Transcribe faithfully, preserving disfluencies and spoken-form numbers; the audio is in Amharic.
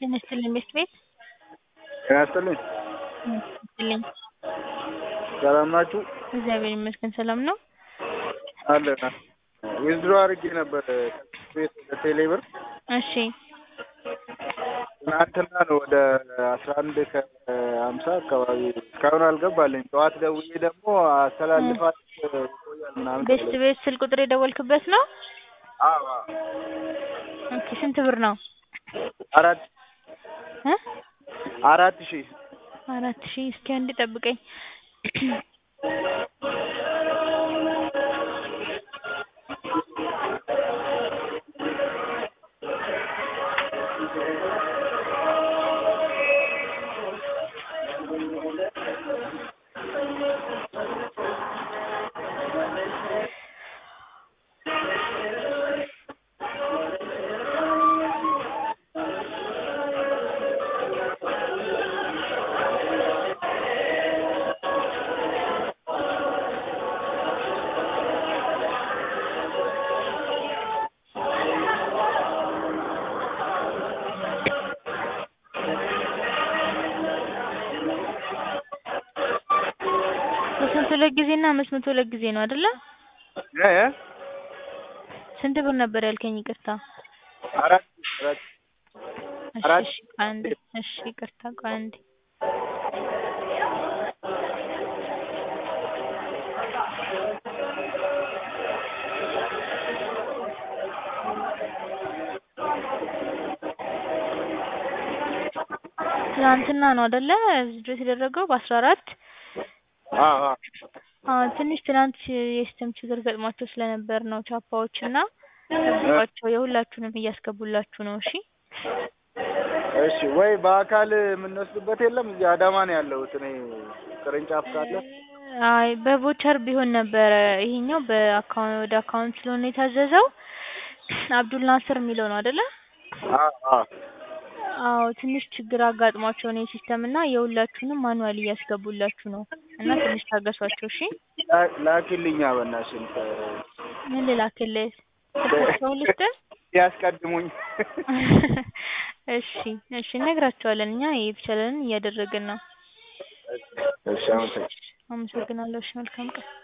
ጤና ይስጥልኝ ቤት ቤት ጤና ይስጥልኝ። ይስጥልኝ። ሰላም ናችሁ? እግዚአብሔር ይመስገን ሰላም ነው። አለና ዊዝድሮ አድርጌ ነበር ቤት ወደ ቴሌ ብር። እሺ ትናንትና ነው ወደ አስራ አንድ ከሀምሳ አካባቢ እስካሁን አልገባልኝ። ጠዋት ደውዬ ደግሞ አስተላልፋት ይቆያል ምናምን። ቤት ቤት ስልክ ቁጥር የደወልክበት ነው? አዎ። ኦኬ ስንት ብር ነው? አራት እ አራት ሺህ አራት ሺህ እስኪ አንዴ ጠብቀኝ። ሶስት መቶ ሁለት ጊዜ እና አምስት መቶ ሁለት ጊዜ ነው አይደለ? እ እ ስንት ብር ነበር ያልከኝ? ይቅርታ አራት አራት አራት እሺ አንዴ እሺ ይቅርታ ቆይ አንዴ ትናንትና ነው አይደለ ቪዲዮ የተደረገው በአስራ አራት? አዎ አዎ አዎ ትንሽ ትናንት የሲስተም ችግር ገጥሟቸው ስለነበር ነው ቻፓዎች እና ጠብቋቸው የሁላችሁንም እያስገቡላችሁ ነው። እሺ እሺ ወይ በአካል የምንወስድበት የለም? እዚህ አዳማ ነው ያለሁት እኔ ቅርንጫፍ ካለ አይ በቮቸር ቢሆን ነበረ። ይሄኛው በአካውንት ወደ አካውንት ስለሆነ የታዘዘው አብዱል ናስር የሚለው ነው አይደለ? አዎ አዎ አዎ ትንሽ ችግር አጋጥሟቸው ነው የሲስተም እና የሁላችሁንም ማኑዋል እያስገቡላችሁ ነው እና ትንሽ ታገሷቸው። እሺ ላኪልኛ በእናትሽን። ምን ልላክልህ? ስልካቸውን ልስጥህ? ያስቀድሙኝ። እሺ እሺ እነግራቸዋለን። እኛ የተቻለንን እያደረግን ነው። እሺ አመሰግናለሁ። አመሰግናለሁ። እሺ መልካም ቀን።